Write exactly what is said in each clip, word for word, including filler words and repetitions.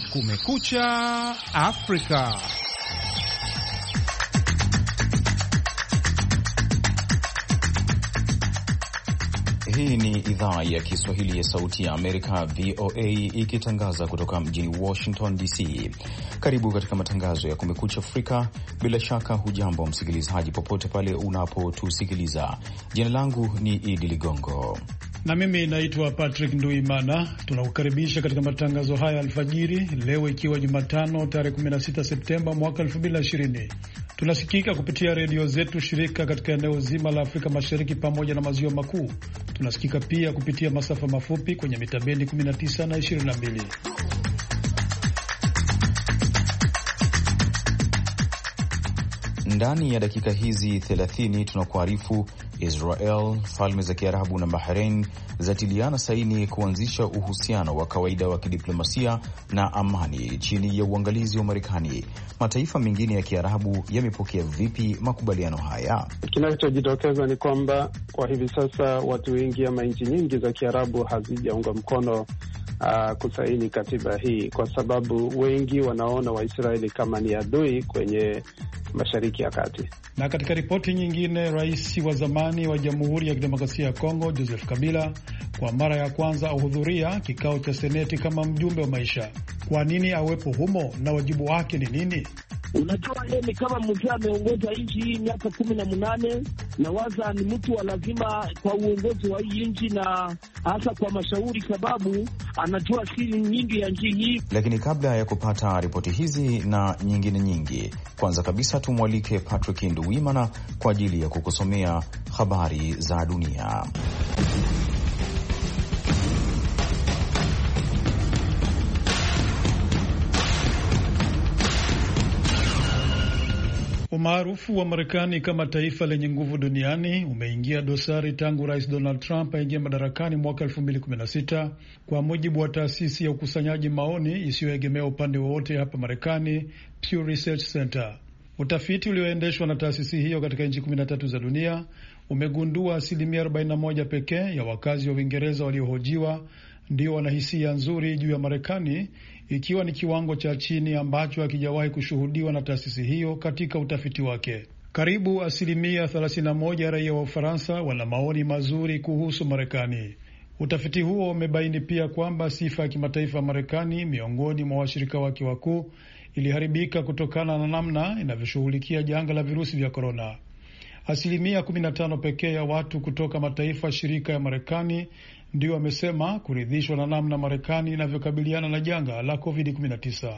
Kumekucha Afrika. Hii ni idhaa ya Kiswahili ya Sauti ya Amerika, V O A, ikitangaza kutoka mjini Washington D C. Karibu katika matangazo ya Kumekucha Afrika. Bila shaka hujambo msikilizaji, popote pale unapotusikiliza. Jina langu ni Idi Ligongo na mimi naitwa Patrick Nduimana. Tunakukaribisha katika matangazo haya alfajiri leo, ikiwa Jumatano tarehe kumi na sita Septemba mwaka elfu mbili na ishirini. Tunasikika kupitia redio zetu shirika katika eneo zima la Afrika Mashariki pamoja na maziwa makuu. Tunasikika pia kupitia masafa mafupi kwenye mita bendi kumi na tisa na ishirini na mbili. Ndani ya dakika hizi thelathini tunakuarifu Israel, Falme za Kiarabu na Bahrain zatiliana saini kuanzisha uhusiano wa kawaida wa kidiplomasia na amani chini ya uangalizi wa Marekani. Mataifa mengine ya Kiarabu yamepokea vipi makubaliano haya? Kinachojitokeza ni kwamba kwa hivi sasa watu wengi ama nchi nyingi za Kiarabu hazijaunga mkono uh, kusaini katiba hii, kwa sababu wengi wanaona Waisraeli kama ni adui kwenye Mashariki ya Kati. Na katika ripoti nyingine, rais wa zamani wa Jamhuri ya Kidemokrasia ya Kongo Joseph Kabila kwa mara ya kwanza ahudhuria kikao cha seneti kama mjumbe wa maisha. Kwa nini awepo humo na wajibu wake ni nini? Unajua, yeye ni kama mzee, ameongoza nchi hii miaka kumi na munane na waza ni mtu wa lazima kwa uongozi wa hii nchi na hasa kwa mashauri, sababu anajua siri nyingi ya nchi hii. Lakini kabla ya kupata ripoti hizi na nyingine nyingi, kwanza kabisa tumwalike Patrick Nduwimana kwa ajili ya kukusomea habari za dunia. Umaarufu wa Marekani kama taifa lenye nguvu duniani umeingia dosari tangu Rais Donald Trump aingie madarakani mwaka elfu mbili kumi na sita, kwa mujibu wa taasisi ya ukusanyaji maoni isiyoegemea upande wowote hapa Marekani, Pew Research Center. Utafiti ulioendeshwa na taasisi hiyo katika nchi kumi na tatu za dunia umegundua asilimia arobaini na moja pekee ya wakazi wa Uingereza waliohojiwa ndio wana hisia nzuri juu ya Marekani, ikiwa ni kiwango cha chini ambacho hakijawahi kushuhudiwa na taasisi hiyo katika utafiti wake. Karibu asilimia thelathini na moja ya raia wa Ufaransa wana maoni mazuri kuhusu Marekani. Utafiti huo umebaini pia kwamba sifa ya kimataifa ya Marekani miongoni mwa washirika wake wakuu iliharibika kutokana na namna inavyoshughulikia janga la virusi vya korona. Asilimia kumi na tano pekee ya watu kutoka mataifa shirika ya Marekani ndio wamesema kuridhishwa na namna Marekani inavyokabiliana na janga la covid kumi na tisa.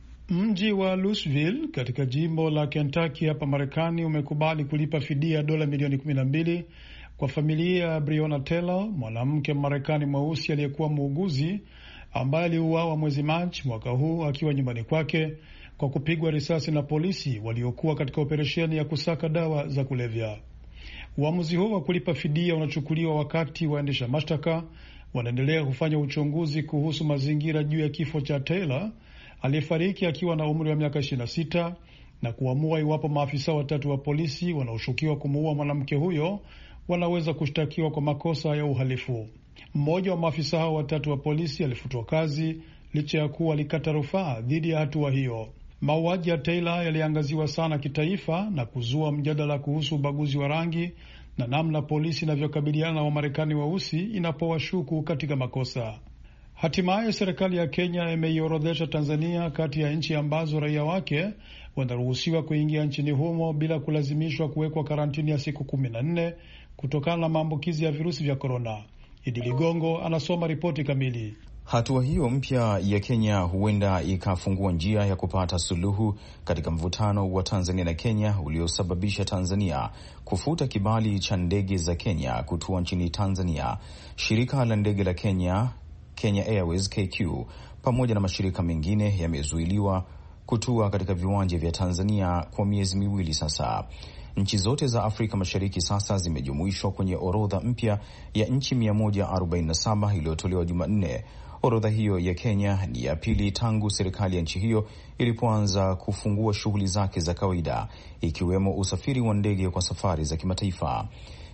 Mji wa Louisville katika jimbo la Kentucky hapa Marekani umekubali kulipa fidia dola milioni kumi na mbili kwa familia ya Breonna Taylor, mwanamke Marekani mweusi aliyekuwa muuguzi ambaye aliuawa mwezi Machi mwaka huu akiwa nyumbani kwake kwa kupigwa risasi na polisi waliokuwa katika operesheni ya kusaka dawa za kulevya. Uamuzi huo wa kulipa fidia unachukuliwa wakati waendesha mashtaka wanaendelea kufanya uchunguzi kuhusu mazingira juu ya kifo cha Taylor aliyefariki akiwa na umri wa miaka ishirini na sita na kuamua iwapo maafisa watatu wa polisi wanaoshukiwa kumuua mwanamke huyo wanaweza kushtakiwa kwa makosa ya uhalifu. Mmoja wa maafisa hao watatu wa polisi alifutwa kazi licha ya kuwa alikata rufaa dhidi ya hatua hiyo. Mauaji ya Taylor yaliangaziwa sana kitaifa na kuzua mjadala kuhusu ubaguzi wa rangi na namna polisi inavyokabiliana na Wamarekani weusi inapowashuku katika makosa. Hatimaye serikali ya Kenya imeiorodhesha Tanzania kati ya nchi ambazo raia wake wanaruhusiwa kuingia nchini humo bila kulazimishwa kuwekwa karantini ya siku kumi na nne kutokana na maambukizi ya virusi vya korona. Idi Ligongo anasoma ripoti kamili. Hatua hiyo mpya ya Kenya huenda ikafungua njia ya kupata suluhu katika mvutano wa Tanzania na Kenya uliosababisha Tanzania kufuta kibali cha ndege za Kenya kutua nchini Tanzania. Shirika la ndege la Kenya, Kenya Airways K Q, pamoja na mashirika mengine yamezuiliwa kutua katika viwanja vya Tanzania kwa miezi miwili sasa. Nchi zote za Afrika Mashariki sasa zimejumuishwa kwenye orodha mpya ya nchi mia moja arobaini na saba iliyotolewa Jumanne. Orodha hiyo ya Kenya ni ya pili tangu serikali ya nchi hiyo ilipoanza kufungua shughuli zake za kawaida, ikiwemo usafiri wa ndege kwa safari za kimataifa.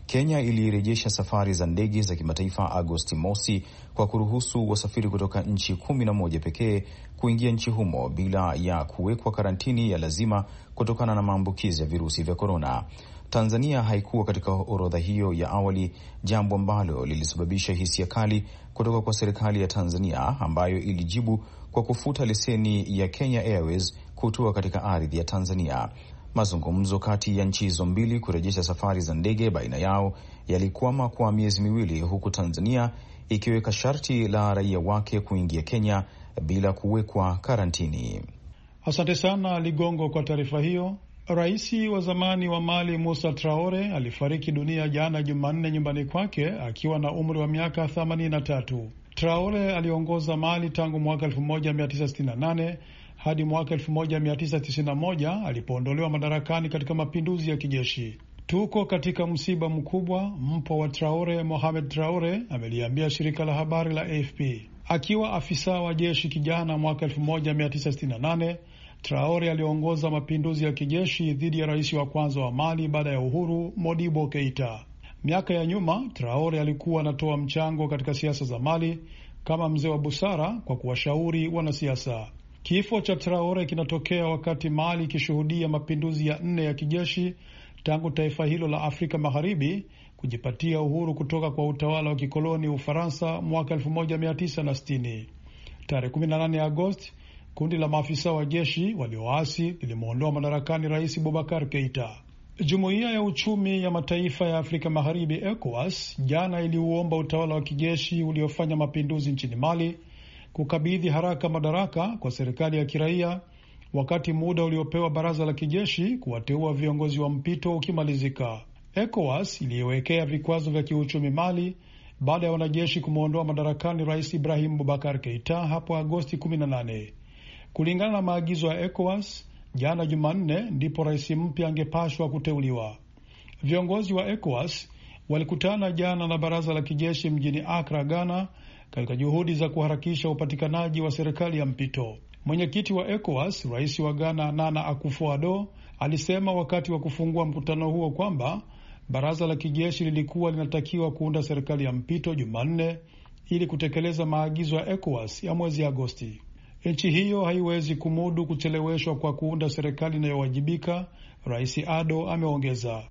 Kenya ilirejesha safari za ndege za kimataifa Agosti mosi kwa kuruhusu wasafiri kutoka nchi kumi na moja pekee kuingia nchi humo bila ya kuwekwa karantini ya lazima kutokana na maambukizi ya virusi vya korona. Tanzania haikuwa katika orodha hiyo ya awali, jambo ambalo lilisababisha hisia kali kutoka kwa serikali ya Tanzania ambayo ilijibu kwa kufuta leseni ya Kenya Airways kutua katika ardhi ya Tanzania. Mazungumzo kati ya nchi hizo mbili kurejesha safari za ndege baina yao yalikwama kwa miezi miwili, huku Tanzania ikiweka sharti la raia wake kuingia Kenya bila kuwekwa karantini. Asante sana Ligongo kwa taarifa hiyo. Rais wa zamani wa Mali Musa Traore alifariki dunia jana Jumanne nyumbani kwake akiwa na umri wa miaka themanini na tatu. Traore aliongoza Mali tangu mwaka elfu moja mia tisa sitini na nane hadi mwaka elfu moja mia tisa tisini na moja alipoondolewa madarakani katika mapinduzi ya kijeshi. Tuko katika msiba mkubwa, mpwa wa Traore Mohamed Traore ameliambia shirika la habari la A F P. Akiwa afisa wa jeshi kijana mwaka elfu moja mia tisa sitini na nane, Traore aliongoza mapinduzi ya kijeshi dhidi ya rais wa kwanza wa Mali baada ya uhuru, Modibo Keita. Miaka ya nyuma, Traore alikuwa anatoa mchango katika siasa za Mali kama mzee wa busara kwa kuwashauri wanasiasa. Kifo cha Traore kinatokea wakati Mali ikishuhudia mapinduzi ya nne ya kijeshi tangu taifa hilo la Afrika Magharibi kujipatia uhuru kutoka kwa utawala wa kikoloni Ufaransa mwaka elfu moja mia tisa sitini. Tarehe kumi na nane Agosti, kundi la maafisa wa jeshi walioasi lilimwondoa madarakani Rais Boubacar Keita. Jumuiya ya uchumi ya mataifa ya Afrika Magharibi ECOWAS jana iliuomba utawala wa kijeshi uliofanya mapinduzi nchini Mali kukabidhi haraka madaraka kwa serikali ya kiraia wakati muda uliopewa baraza la kijeshi kuwateua viongozi wa mpito ukimalizika. ECOWAS iliyowekea vikwazo vya kiuchumi Mali baada ya wanajeshi kumwondoa madarakani Rais Ibrahim Boubacar Keita hapo Agosti kumi na nane. Kulingana na maagizo ya ECOWAS, jana Jumanne ndipo rais mpya angepashwa kuteuliwa. Viongozi wa ECOWAS walikutana jana na baraza la kijeshi mjini Accra, Ghana, katika juhudi za kuharakisha upatikanaji wa serikali ya mpito. Mwenyekiti wa ECOWAS, rais wa Ghana Nana Akufo-Addo, alisema wakati wa kufungua mkutano huo kwamba baraza la kijeshi lilikuwa linatakiwa kuunda serikali ya mpito Jumanne ili kutekeleza maagizo ya ECOWAS ya mwezi Agosti. Nchi hiyo haiwezi kumudu kucheleweshwa kwa kuunda serikali inayowajibika, Rais Addo ameongeza.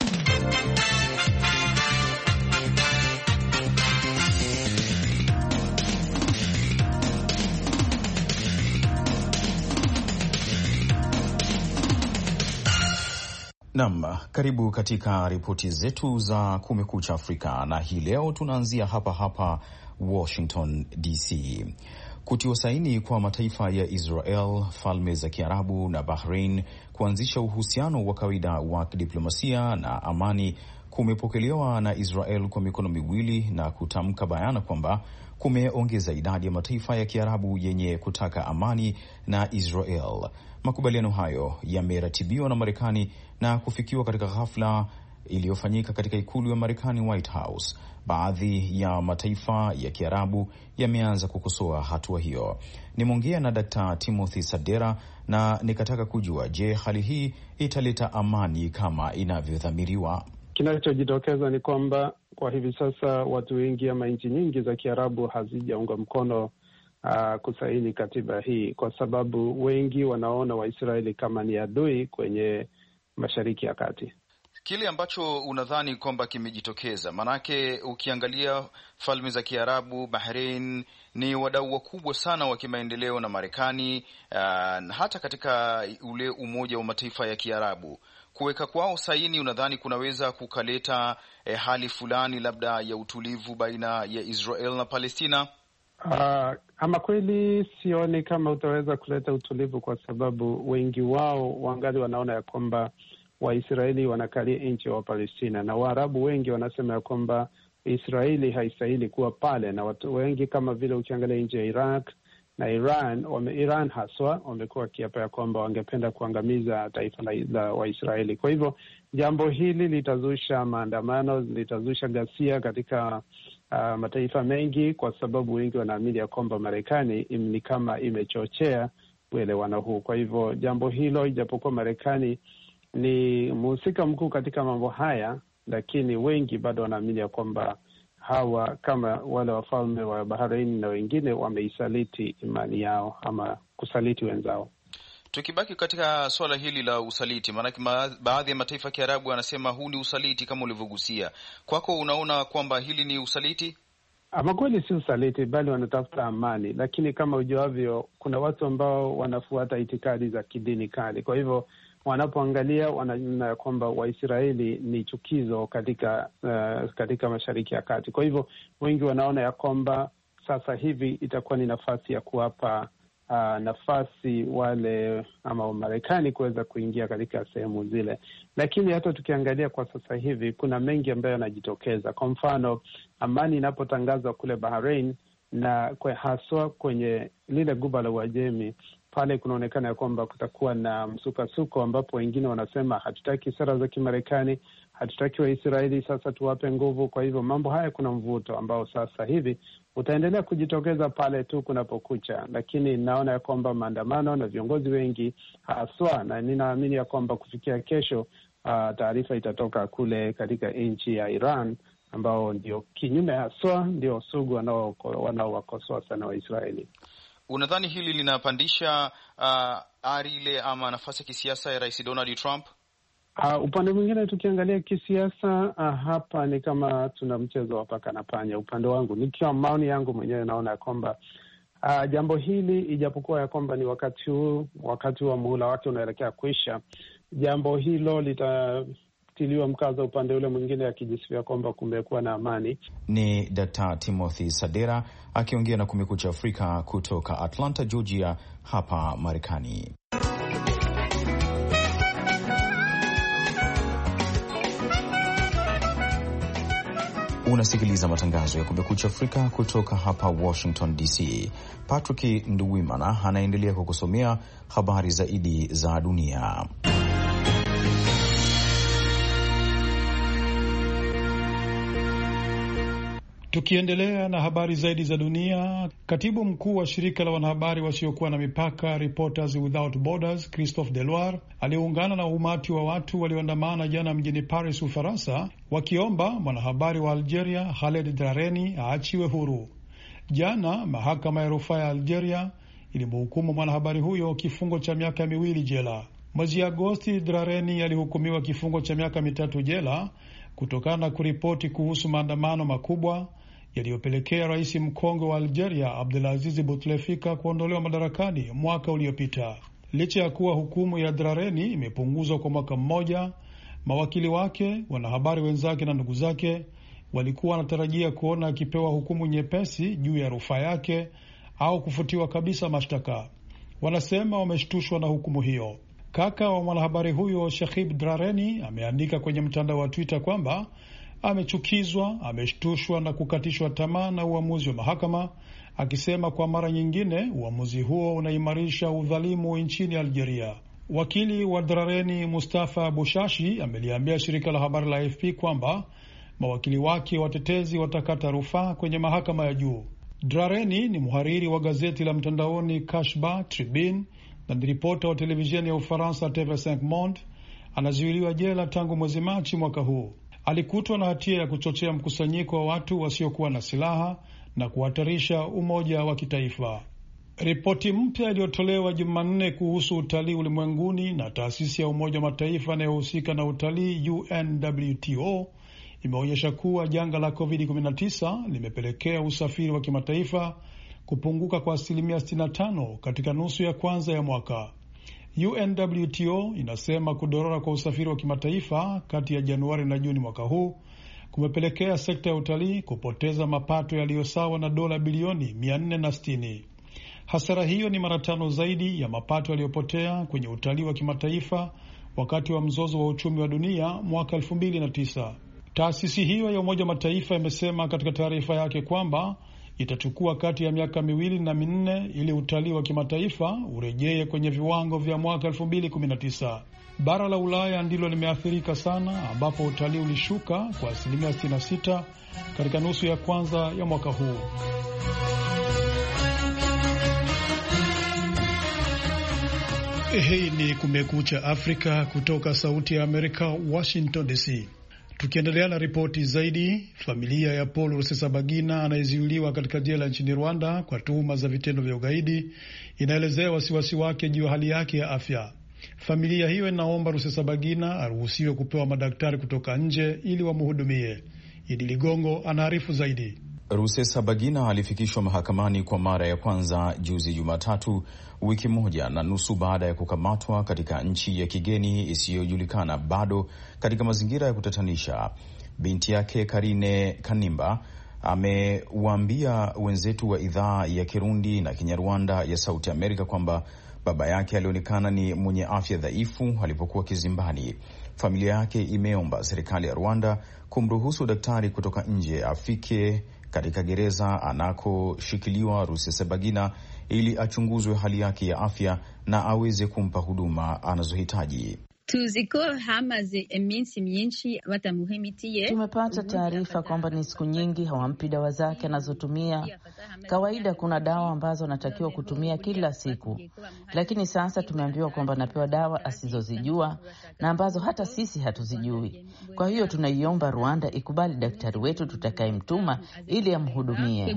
Naam, karibu katika ripoti zetu za Kumekucha Afrika, na hii leo tunaanzia hapa hapa Washington D C. Kutiwa saini kwa mataifa ya Israel, Falme za Kiarabu na Bahrain kuanzisha uhusiano wa kawaida wa kidiplomasia na amani kumepokelewa na Israel kwa mikono miwili na kutamka bayana kwamba kumeongeza idadi ya mataifa ya Kiarabu yenye kutaka amani na Israel. Makubaliano hayo yameratibiwa na Marekani na kufikiwa katika hafla iliyofanyika katika ikulu ya Marekani, White House. Baadhi ya mataifa ya Kiarabu yameanza kukosoa hatua hiyo. Nimeongea na Daktari Timothy Sadera na nikataka kujua, je, hali hii italeta amani kama inavyodhamiriwa? Kinachojitokeza ni kwamba kwa hivi sasa watu wengi ama nchi nyingi za Kiarabu hazijaunga mkono uh, kusaini katiba hii, kwa sababu wengi wanaona Waisraeli kama ni adui kwenye Mashariki ya Kati. Kile ambacho unadhani kwamba kimejitokeza, manake ukiangalia Falme za Kiarabu, Bahrain ni wadau wakubwa sana wa kimaendeleo na Marekani, uh, hata katika ule Umoja wa Mataifa ya Kiarabu. Kuweka kwao saini, unadhani kunaweza kukaleta eh, hali fulani labda ya utulivu baina ya Israel na Palestina? Uh, ama kweli sioni kama utaweza kuleta utulivu, kwa sababu wengi wao wangali wanaona ya kwamba Waisraeli wanakalia nchi wa Palestina, na Waarabu wengi wanasema ya kwamba Israeli haistahili kuwa pale, na watu wengi kama vile ukiangalia nchi ya Iraq na Iran, wame, Iran haswa wamekuwa kiapa ya kwamba wangependa kuangamiza taifa la, la Waisraeli. Kwa hivyo jambo hili litazusha maandamano, litazusha ghasia katika uh, mataifa mengi, kwa sababu wengi wanaamini ya kwamba Marekani ni kama imechochea uelewano huu. Kwa hivyo jambo hilo, ijapokuwa Marekani ni mhusika mkuu katika mambo haya, lakini wengi bado wanaamini ya kwamba hawa kama wale wafalme wa Bahrain na wengine wameisaliti imani yao ama kusaliti wenzao. Tukibaki katika swala hili la usaliti, maanake ma, baadhi ya mataifa ya Kiarabu wanasema huu ni usaliti kama ulivyogusia. Kwako unaona kwamba hili ni usaliti? Ama kweli si usaliti, bali wanatafuta amani, lakini kama ujuavyo, kuna watu ambao wanafuata itikadi za kidini kali. Kwa hivyo wanapoangalia wanaona kwamba Waisraeli ni chukizo katika uh, katika Mashariki ya Kati. Kwa hivyo wengi wanaona ya kwamba sasa hivi itakuwa ni nafasi ya kuwapa uh, nafasi wale ama Wamarekani kuweza kuingia katika sehemu zile. Lakini hata tukiangalia kwa sasa hivi kuna mengi ambayo yanajitokeza. Kwa mfano, amani inapotangazwa kule Bahrain na kwa haswa kwenye lile guba la Uajemi, pale kunaonekana ya kwamba kutakuwa na msukasuko, ambapo wengine wanasema hatutaki sera za Kimarekani, hatutaki Waisraeli sasa tuwape nguvu. Kwa hivyo mambo haya, kuna mvuto ambao sasa hivi utaendelea kujitokeza pale tu kunapokucha, lakini naona ya kwamba maandamano na viongozi wengi haswa, na ninaamini ya kwamba kufikia kesho uh, taarifa itatoka kule katika nchi ya Iran, ambao ndio kinyume haswa, ndio sugu wanaowakosoa sana Waisraeli. Unadhani hili linapandisha uh, ari ile ama nafasi ya kisiasa ya Rais Donald Trump? Uh, upande mwingine tukiangalia kisiasa, uh, hapa ni kama tuna mchezo wa paka na panya. Upande wangu, nikiwa maoni yangu mwenyewe, naona ya kwamba uh, jambo hili, ijapokuwa ya kwamba ni wakati huu, wakati wa muhula wake unaelekea kuisha, jambo hilo litatiliwa mkazo upande ule mwingine, akijisifia kwamba kumekuwa na amani. Ni Daktari Timothy Sadera akiongea na Kumekucha Afrika kutoka Atlanta, Georgia hapa Marekani. Unasikiliza matangazo ya Kumekucha Afrika kutoka hapa Washington D C. Patrick Nduwimana anaendelea kukusomea habari zaidi za dunia. Tukiendelea na habari zaidi za dunia, katibu mkuu wa shirika la wanahabari wasiokuwa na mipaka Reporters Without Borders, Christophe Deloire, aliungana na umati wa watu walioandamana jana mjini Paris, Ufaransa, wakiomba mwanahabari wa Algeria Khaled Drareni aachiwe huru. Jana mahakama ya rufaa ya Algeria ilimhukumu mwanahabari huyo kifungo cha miaka miwili jela. Mwezi Agosti, Drareni alihukumiwa kifungo cha miaka mitatu jela kutokana na kuripoti kuhusu maandamano makubwa yaliyopelekea rais mkongwe wa Algeria Abdelaziz Bouteflika kuondolewa madarakani mwaka uliopita. Licha ya kuwa hukumu ya Drareni imepunguzwa kwa mwaka mmoja, mawakili wake, wanahabari wenzake na ndugu zake walikuwa wanatarajia kuona akipewa hukumu nyepesi juu ya rufaa yake au kufutiwa kabisa mashtaka. Wanasema wameshtushwa na hukumu hiyo. Kaka wa mwanahabari huyo Shahib Drareni ameandika kwenye mtandao wa Twitter kwamba amechukizwa, ameshtushwa na kukatishwa tamaa na uamuzi wa mahakama, akisema kwa mara nyingine uamuzi huo unaimarisha udhalimu nchini Algeria. Wakili wa Drareni Mustafa Bushashi ameliambia shirika la habari la A F P kwamba mawakili wake watetezi watakata rufaa kwenye mahakama ya juu. Drareni ni mhariri wa gazeti la mtandaoni Kashba Tribune na ni ripota wa televisheni ya Ufaransa T V cinq Monde. Anazuiliwa jela tangu mwezi Machi mwaka huu. Alikutwa na hatia ya kuchochea mkusanyiko wa watu wasiokuwa na silaha na kuhatarisha umoja wa kitaifa. Ripoti mpya iliyotolewa Jumanne kuhusu utalii ulimwenguni na taasisi ya Umoja wa Mataifa inayohusika na utalii U N W T O imeonyesha kuwa janga la covid kumi na tisa limepelekea usafiri wa kimataifa kupunguka kwa asilimia sitini na tano katika nusu ya kwanza ya mwaka. U N W T O inasema kudorora kwa usafiri wa kimataifa kati ya Januari na Juni mwaka huu kumepelekea sekta ya utalii kupoteza mapato yaliyo sawa na dola bilioni mia nne sitini. Hasara hiyo ni mara tano zaidi ya mapato yaliyopotea kwenye utalii wa kimataifa wakati wa mzozo wa uchumi wa dunia mwaka elfu mbili na tisa. Taasisi hiyo ya Umoja wa Mataifa imesema katika taarifa yake kwamba itachukua kati ya miaka miwili na minne ili utalii wa kimataifa urejee kwenye viwango vya mwaka elfu mbili kumi na tisa. Bara la Ulaya ndilo limeathirika sana, ambapo utalii ulishuka kwa asilimia sitini na sita katika nusu ya kwanza ya mwaka huu. Hii ni Kumekucha Afrika kutoka Sauti ya Amerika, Washington D C. Tukiendelea na ripoti zaidi, familia ya Paul Rusesabagina anayezuiliwa katika jela nchini Rwanda kwa tuhuma za vitendo vya ugaidi inaelezea wasiwasi wake juu ya hali yake ya afya. Familia hiyo inaomba Rusesabagina aruhusiwe kupewa madaktari kutoka nje ili wamhudumie. Idi Ligongo anaarifu zaidi. Rusesabagina alifikishwa mahakamani kwa mara ya kwanza juzi Jumatatu, wiki moja na nusu baada ya kukamatwa katika nchi ya kigeni isiyojulikana bado katika mazingira ya kutatanisha. Binti yake Karine Kanimba amewaambia wenzetu wa idhaa ya Kirundi na Kinyarwanda ya Sauti Amerika kwamba baba yake alionekana ni mwenye afya dhaifu alipokuwa kizimbani. Familia yake imeomba serikali ya Rwanda kumruhusu daktari kutoka nje afike katika gereza anakoshikiliwa Rusesabagina ili achunguzwe hali yake ya afya na aweze kumpa huduma anazohitaji. Tuziko hamaze iminsi myinshi batamuhimitiye. Tumepata taarifa kwamba ni siku nyingi hawampi dawa zake anazotumia. Kawaida kuna dawa ambazo anatakiwa kutumia kila siku, lakini sasa tumeambiwa kwamba anapewa dawa asizozijua na ambazo hata sisi hatuzijui. Kwa hiyo tunaiomba Rwanda ikubali daktari wetu tutakayemtuma ili amhudumie.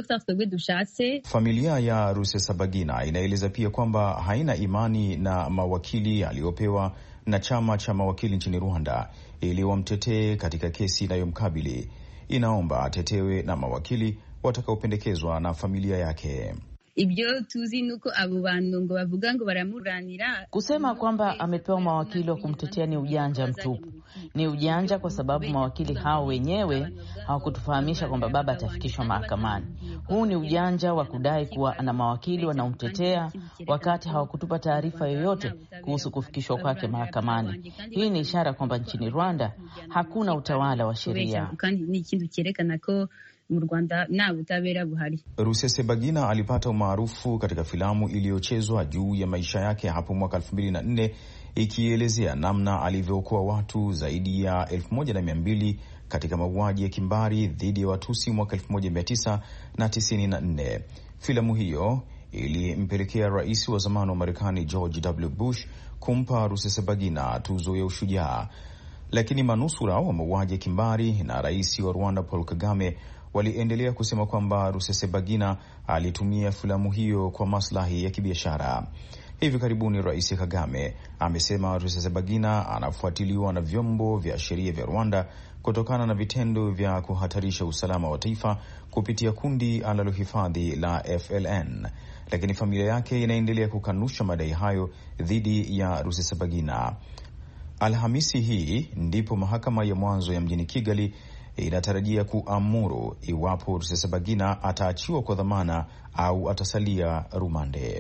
Familia ya Rusesabagina inaeleza pia kwamba haina imani na mawakili aliopewa na chama cha mawakili nchini Rwanda ili wamtetee katika kesi inayomkabili. Inaomba atetewe na mawakili watakaopendekezwa na familia yake. Ibyo tuzi nuko abo bantu ngo bavuga ngo baramuranira. Kusema kwamba amepewa mawakili wa kumtetea ni ujanja mtupu. Ni ujanja kwa sababu mawakili hao wenyewe hawakutufahamisha kwamba baba atafikishwa mahakamani. Huu ni ujanja wa kudai kuwa ana mawakili wanaomtetea wakati hawakutupa taarifa yoyote kuhusu kufikishwa kwake mahakamani. Hii ni ishara kwamba nchini Rwanda hakuna utawala wa sheria. Ni kitu kirekana ko mu Rwanda na utabera buhari. Rusesabagina alipata umaarufu katika filamu iliyochezwa juu ya maisha yake hapo mwaka elfu mbili na nne ikielezea namna alivyookoa watu zaidi ya elfu moja na mia mbili katika mauaji ya kimbari dhidi ya Watusi mwaka elfu moja mia tisa tisini na nne. Filamu hiyo ilimpelekea rais wa zamani wa Marekani George W. Bush kumpa Rusesabagina tuzo ya ushujaa, lakini manusura wa mauaji ya kimbari na rais wa Rwanda Paul Kagame waliendelea kusema kwamba Rusesabagina alitumia filamu hiyo kwa maslahi ya kibiashara. Hivi karibuni Rais Kagame amesema Rusesabagina anafuatiliwa na vyombo vya sheria vya Rwanda kutokana na vitendo vya kuhatarisha usalama wa taifa kupitia kundi analohifadhi la F L N, lakini familia yake inaendelea kukanusha madai hayo dhidi ya Rusesabagina. Alhamisi hii ndipo mahakama ya mwanzo ya mjini Kigali inatarajia kuamuru iwapo Rusesabagina ataachiwa kwa dhamana au atasalia rumande.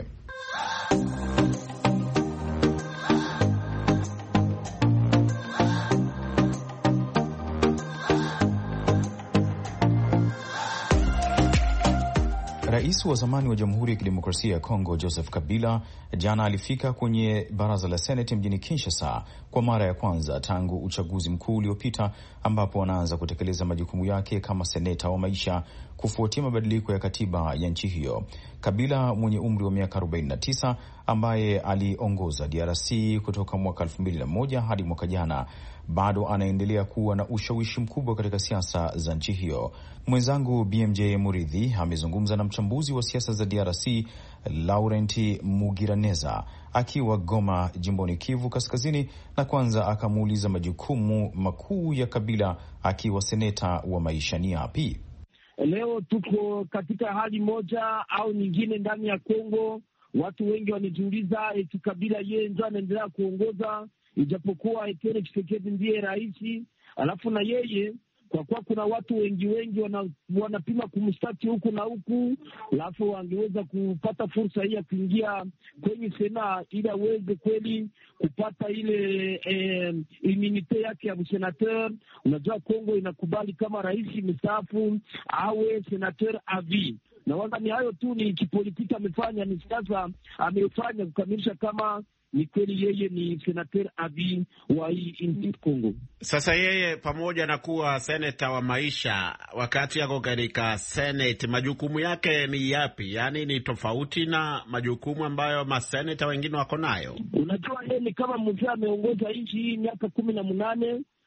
Rais wa zamani wa Jamhuri ya Kidemokrasia ya Kongo Joseph Kabila jana alifika kwenye baraza la Seneti mjini Kinshasa kwa mara ya kwanza tangu uchaguzi mkuu uliopita, ambapo anaanza kutekeleza majukumu yake kama seneta wa maisha kufuatia mabadiliko ya katiba ya nchi hiyo. Kabila mwenye umri wa miaka arobaini na tisa ambaye aliongoza D R C kutoka mwaka elfu mbili na moja hadi mwaka jana bado anaendelea kuwa na ushawishi mkubwa katika siasa za nchi hiyo. Mwenzangu B M J Muridhi amezungumza na mchambuzi wa siasa za D R C Laurent Mugiraneza akiwa Goma, jimboni Kivu Kaskazini, na kwanza akamuuliza majukumu makuu ya Kabila akiwa seneta wa maisha ni yapi. Leo tuko katika hali moja au nyingine ndani ya Kongo. Watu wengi wanajiuliza eti Kabila yeye ndio anaendelea kuongoza ijapokuwa Etienne Tshisekedi ndiye rais, alafu na yeye kwa kuwa kuna watu wengi wengi wana, wanapima kumstaki huku na huku, alafu wangeweza kupata fursa hii ya kuingia kwenye Sena ili aweze kweli kupata ile eh, immunite yake ya senateur. Unajua Kongo inakubali kama rais mstaafu awe senateur avi, na wanga ni hayo tu, ni kipolitiki amefanya, ni siasa amefanya kukamilisha kama ni kweli yeye ni senateur avi wa nchi Kongo. Sasa yeye pamoja na kuwa seneta wa maisha, wakati yako katika Senate, majukumu yake ni yapi? Yaani ni tofauti na majukumu ambayo maseneta wengine wako nayo. Unajua yeye ni kama mzee ameongoza nchi hii miaka kumi na munane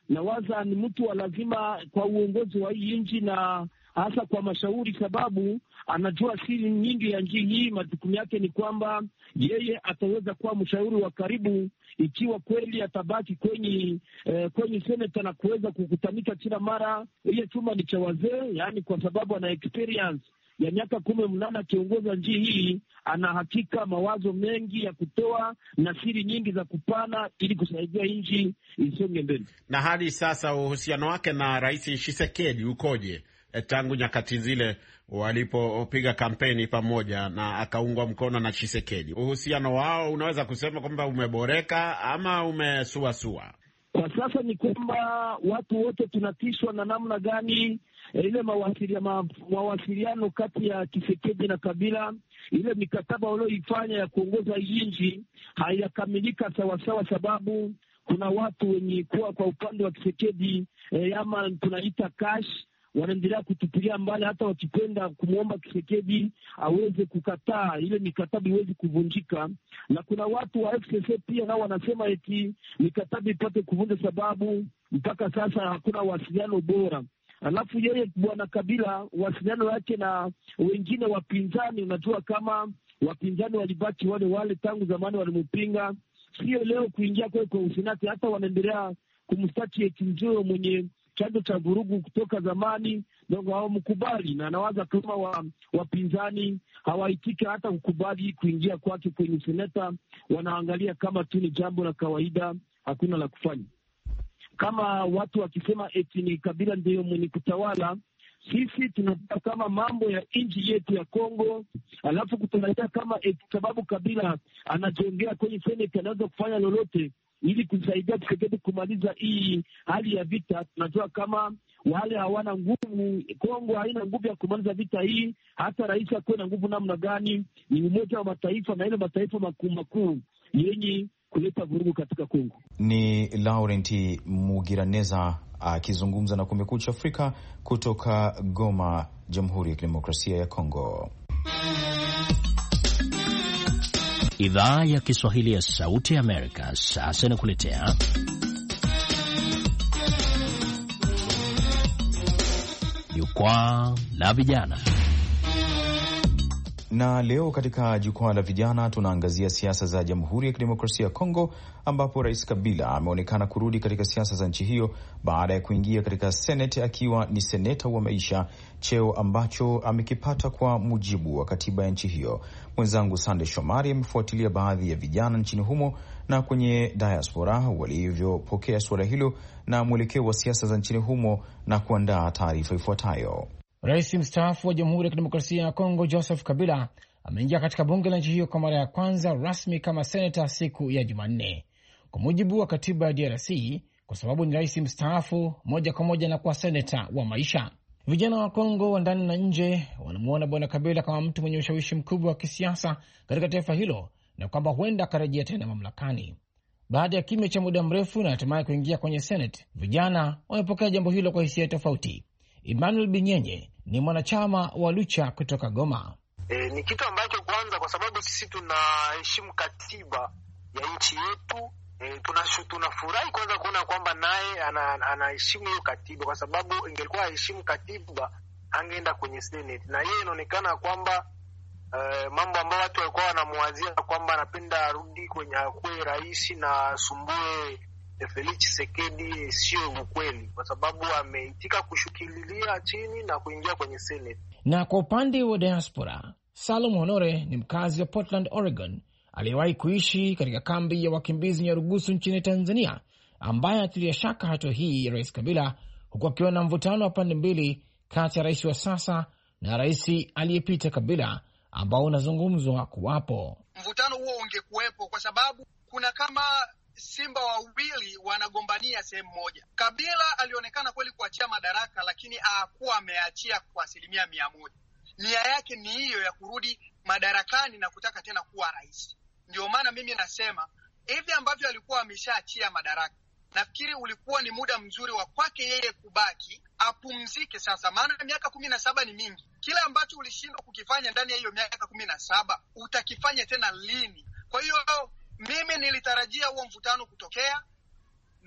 na waza ni mtu wa lazima kwa uongozi wa hii nchi na hasa kwa mashauri, sababu anajua siri nyingi ya nchi hii. Majukumu yake ni kwamba yeye ataweza kuwa mshauri wa karibu ikiwa kweli atabaki kwenye eh, kwenye seneta na kuweza kukutanika kila mara. Ile chuma ni cha wazee, yaani kwa sababu ana experience ya miaka kumi mnane akiongoza nchi hii, ana hakika mawazo mengi ya kutoa na siri nyingi za kupana ili kusaidia nchi isonge mbele. Na hadi sasa uhusiano wake na Rais Tshisekedi ukoje? E, tangu nyakati zile walipopiga kampeni pamoja na akaungwa mkono na Tshisekedi, uhusiano wao unaweza kusema kwamba umeboreka ama umesuasua? Kwa sasa ni kwamba watu wote tunatishwa na namna gani e, ile mawasiliano mawasiliano kati ya Tshisekedi na Kabila, ile mikataba walioifanya ya kuongoza nchi haiyakamilika sawasawa, sababu kuna watu wenye kuwa kwa upande wa Tshisekedi e, ama tunaita cash wanaendelea kutupilia mbali, hata wakipenda kumwomba Tshisekedi aweze kukataa ile mikataba iwezi kuvunjika. Na kuna watu wa F C C pia nao wanasema eti mikataba ipate kuvunja, sababu mpaka sasa hakuna wasiliano bora. Alafu yeye bwana Kabila, wasiliano yake na wengine wapinzani, unajua kama wapinzani walibaki wale wale tangu zamani, walimpinga, sio leo kuingia kwa kwa usenati, hata wanaendelea kumstaki eti ndio mwenye chanzo cha vurugu kutoka zamani, ndio hawamkubali. Na anawaza kama wa, wapinzani hawaitika hata kukubali kuingia kwake kwenye seneta, wanaangalia kama tu ni jambo la kawaida, hakuna la kufanya. Kama watu wakisema eti ni Kabila ndio mwenye kutawala, sisi tunataka kama mambo ya nchi yetu ya Kongo, alafu kutangaza kama eti sababu Kabila anajongea kwenye seneta anaweza kufanya lolote ili kusaidia Tshisekedi kumaliza hii hali ya vita. Tunajua kama wale hawana nguvu, Kongo haina nguvu ya kumaliza vita hii, hata rais akuwe na nguvu namna gani. Ni Umoja wa Mataifa na ile mataifa makuu makuu yenye kuleta vurugu katika Kongo. Ni Laurent Mugiraneza akizungumza na Kumekucha Afrika kutoka Goma, Jamhuri ya Kidemokrasia ya Kongo. Idhaa ya Kiswahili ya Sauti ya Amerika sasa inakuletea Jukwaa la Vijana. Na leo katika Jukwaa la Vijana tunaangazia siasa za Jamhuri ya Kidemokrasia ya Kongo, ambapo Rais Kabila ameonekana kurudi katika siasa za nchi hiyo baada ya kuingia katika Senate akiwa ni seneta wa maisha, cheo ambacho amekipata kwa mujibu wa katiba ya nchi hiyo. Mwenzangu Sande Shomari amefuatilia baadhi ya vijana nchini humo na kwenye diaspora walivyopokea suala hilo na mwelekeo wa siasa za nchini humo na kuandaa taarifa ifuatayo. Rais mstaafu wa Jamhuri ya Kidemokrasia ya Kongo Joseph Kabila ameingia katika bunge la nchi hiyo kwa mara ya kwanza rasmi kama seneta siku ya Jumanne, kwa mujibu wa katiba ya D R C, kwa sababu ni rais mstaafu moja kwa moja na kuwa seneta wa maisha. Vijana wa Kongo wa ndani na nje wanamuona bwana Kabila kama mtu mwenye ushawishi mkubwa wa kisiasa katika taifa hilo na kwamba huenda akarejea tena mamlakani. Baada ya kimya cha muda mrefu na hatimaye kuingia kwenye Senate, vijana wamepokea jambo hilo kwa hisia tofauti. Emmanuel Binyenye ni mwanachama wa Lucha kutoka Goma. E, ni kitu ambacho kwanza, kwa sababu sisi tunaheshimu katiba ya nchi yetu, e, tunafurahi kwanza kuona kwamba naye anaheshimu hiyo katiba, kwa sababu ingelikuwa haheshimu katiba angeenda kwenye Senate. Na yeye inaonekana kwamba uh, mambo ambayo watu walikuwa wanamwazia kwamba anapenda arudi kwenye akuwe rais na sumbue Felix Tshisekedi, sio ukweli, kwa sababu ameitika kushukililia chini na kuingia kwenye Senate. Na kwa upande wa diaspora, Salom Honore ni mkazi wa Portland, Oregon, aliyewahi kuishi katika kambi ya wakimbizi Nyarugusu nchini Tanzania, ambaye atilia shaka hatua hii ya Rais Kabila, huku akiwa na mvutano wa pande mbili kati ya rais wa sasa na rais aliyepita Kabila, ambao unazungumzwa kuwapo. Mvutano huo ungekuwepo kwa sababu kuna kama simba wawili wanagombania sehemu moja. Kabila alionekana kweli kuachia madaraka, lakini hakuwa ameachia kwa asilimia mia moja. Nia yake ni hiyo ya kurudi madarakani na kutaka tena kuwa rais. Ndio maana mimi nasema hivi ambavyo alikuwa ameshaachia madaraka, nafikiri ulikuwa ni muda mzuri wa kwake yeye kubaki apumzike sasa, maana miaka kumi na saba ni mingi. Kile ambacho ulishindwa kukifanya ndani ya hiyo miaka kumi na saba utakifanya tena lini? Kwa hiyo mimi nilitarajia huo mvutano kutokea,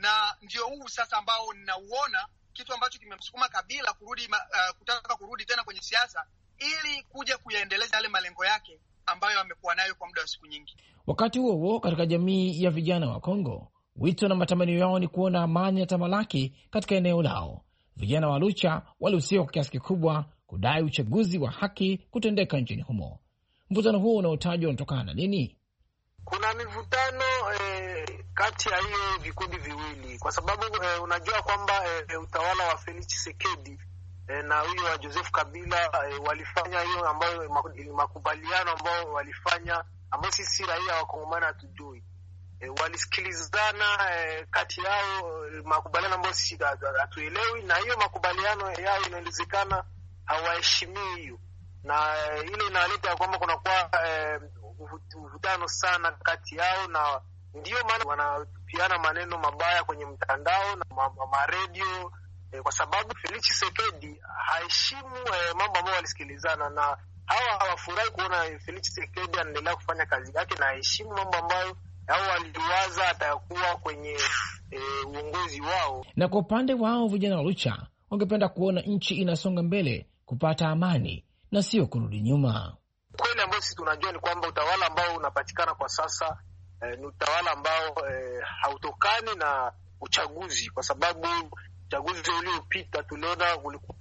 na ndio huu sasa ambao ninauona kitu ambacho kimemsukuma Kabila kurudi uh, kutaka kurudi tena kwenye siasa ili kuja kuyaendeleza yale malengo yake ambayo amekuwa nayo kwa muda wa siku nyingi. Wakati huo huo, katika jamii ya vijana wa Kongo, wito na matamanio yao ni kuona amani ya tamalaki katika eneo lao. Vijana wa Lucha walihusika kwa kiasi kikubwa kudai uchaguzi wa haki kutendeka nchini humo. Mvutano huo unaotajwa unatokana na nini? Kuna mivutano eh, kati ya hiyo vikundi viwili kwa sababu eh, unajua kwamba eh, utawala wa Felix Tshisekedi eh, na huyo wa Joseph Kabila eh, walifanya hiyo ambayo makubaliano ambayo walifanya ambayo sisi raia wa Kongomani hatujui. E, walisikilizana e, kati yao e, makubaliano ambayo sisi hatuelewi, na hiyo makubaliano yao inawezekana hawaheshimii hiyo, na e, ile inaleta kwamba kuna kwa e, uvutano sana kati yao, na ndio maana wanapiana maneno mabaya kwenye mtandao na ma-radio ma, ma e, kwa sababu Felix Tshisekedi haheshimu e, mambo ambayo walisikilizana, na hawa hawafurahi kuona Felix Tshisekedi anaendelea kufanya kazi yake na haheshimu mambo ambayo hao waliwaza atakuwa kwenye e, uongozi wao. Na kwa upande wao vijana wa Lucha wangependa kuona nchi inasonga mbele kupata amani na sio kurudi nyuma. Kweli ambao sisi tunajua ni kwamba utawala ambao unapatikana kwa sasa e, ni utawala ambao e, hautokani na uchaguzi, kwa sababu uchaguzi uliopita tuliona ulikuwa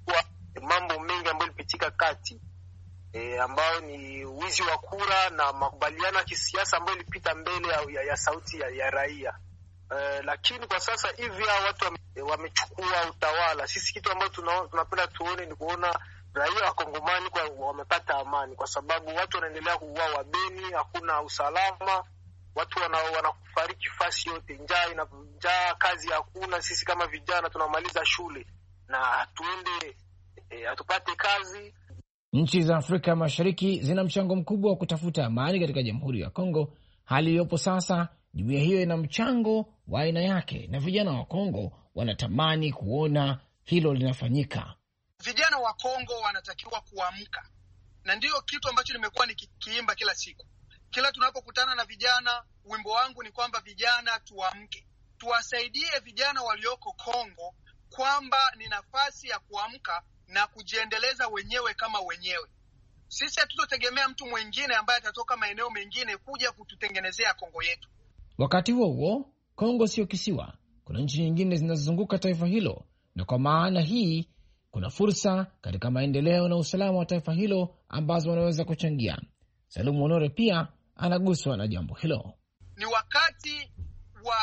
mambo mengi ambayo yalipitika kati E, ambao ni wizi wa kura na makubaliano ya kisiasa ambayo ilipita mbele ya, ya, ya sauti ya, ya raia. E, lakini kwa sasa hivi hao watu wamechukua wame utawala. Sisi kitu ambacho tunapenda tuone ni kuona raia wa Kongomani kwa wamepata amani, kwa sababu watu wanaendelea kuuawa Beni, hakuna usalama, watu wana, wanakufariki fasi yote, njaa ina njaa, kazi hakuna. Sisi kama vijana tunamaliza shule na hatuende e, hatupate kazi. Nchi za Afrika Mashariki zina mchango mkubwa wa kutafuta amani katika Jamhuri ya Kongo. Hali iliyopo sasa, jumuiya hiyo ina mchango wa aina yake, na vijana wa Kongo wanatamani kuona hilo linafanyika. Vijana wa Kongo wanatakiwa kuamka, na ndiyo kitu ambacho nimekuwa nikiimba kila siku. Kila tunapokutana na vijana, wimbo wangu ni kwamba vijana tuamke, tuwasaidie vijana walioko Kongo kwamba ni nafasi ya kuamka na kujiendeleza wenyewe kama wenyewe. Sisi hatutotegemea mtu mwingine ambaye atatoka maeneo mengine kuja kututengenezea Kongo yetu. Wakati huo huo, Kongo sio kisiwa. Kuna nchi nyingine zinazozunguka taifa hilo, na kwa maana hii kuna fursa katika maendeleo na usalama wa taifa hilo ambazo wanaweza kuchangia. Salumu Honore pia anaguswa na jambo hilo. Ni wakati wa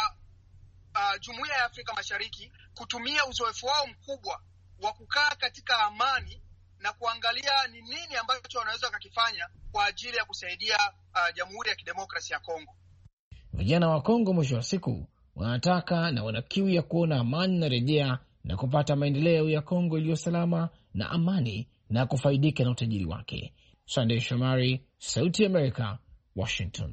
uh, Jumuiya ya Afrika Mashariki kutumia uzoefu wao mkubwa wa kukaa katika amani na kuangalia ni nini ambacho wanaweza kukifanya kwa ajili ya kusaidia uh, Jamhuri ya Kidemokrasia ya Kongo. Vijana wa Kongo mwisho wa siku wanataka na wana kiu ya kuona amani na rejea na kupata maendeleo ya Kongo iliyo salama na amani na kufaidika na utajiri wake. Sunday Shomari, Sauti ya Amerika, Washington.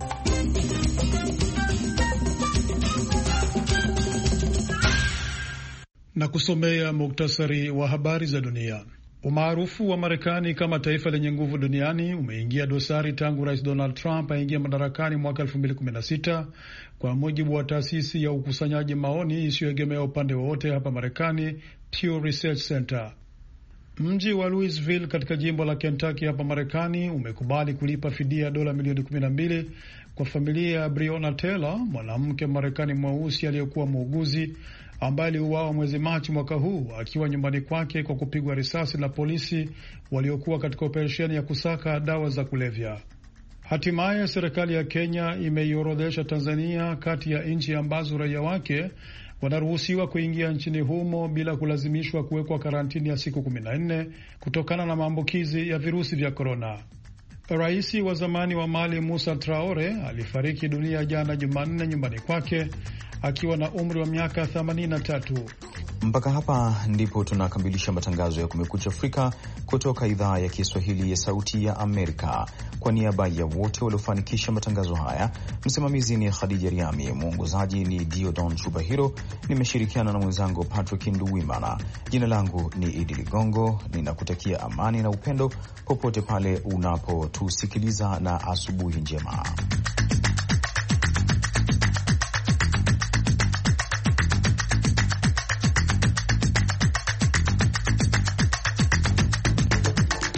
Na kusomea muktasari wa habari za dunia. Umaarufu wa Marekani kama taifa lenye nguvu duniani umeingia dosari tangu Rais Donald Trump aingia madarakani mwaka elfu mbili kumi na sita, kwa mujibu wa taasisi ya ukusanyaji maoni isiyoegemea upande wowote hapa Marekani, Pew Research Center. Mji wa Louisville katika jimbo la Kentucky hapa Marekani umekubali kulipa fidia dola milioni kumi na mbili kwa familia ya Breonna Taylor, mwanamke Marekani mweusi aliyekuwa muuguzi ambaye aliuawa mwezi Machi mwaka huu akiwa nyumbani kwake kwa kupigwa risasi na polisi waliokuwa katika operesheni ya kusaka dawa za kulevya. Hatimaye serikali ya Kenya imeiorodhesha Tanzania kati ya nchi ambazo raia wake wanaruhusiwa kuingia nchini humo bila kulazimishwa kuwekwa karantini ya siku kumi na nne kutokana na maambukizi ya virusi vya korona. Rais wa zamani wa Mali Musa Traore alifariki dunia jana Jumanne nyumbani kwake akiwa na umri wa miaka themanini na tatu. Mpaka hapa ndipo tunakamilisha matangazo ya Kumekucha Afrika kutoka idhaa ya Kiswahili ya Sauti ya Amerika. Kwa niaba ya wote waliofanikisha matangazo haya, msimamizi ni Khadija Riami, mwongozaji ni Diodon Chubahiro, nimeshirikiana na mwenzangu Patrick Nduwimana. Jina langu ni Idi Ligongo, ninakutakia amani na upendo popote pale unapotusikiliza, na asubuhi njema.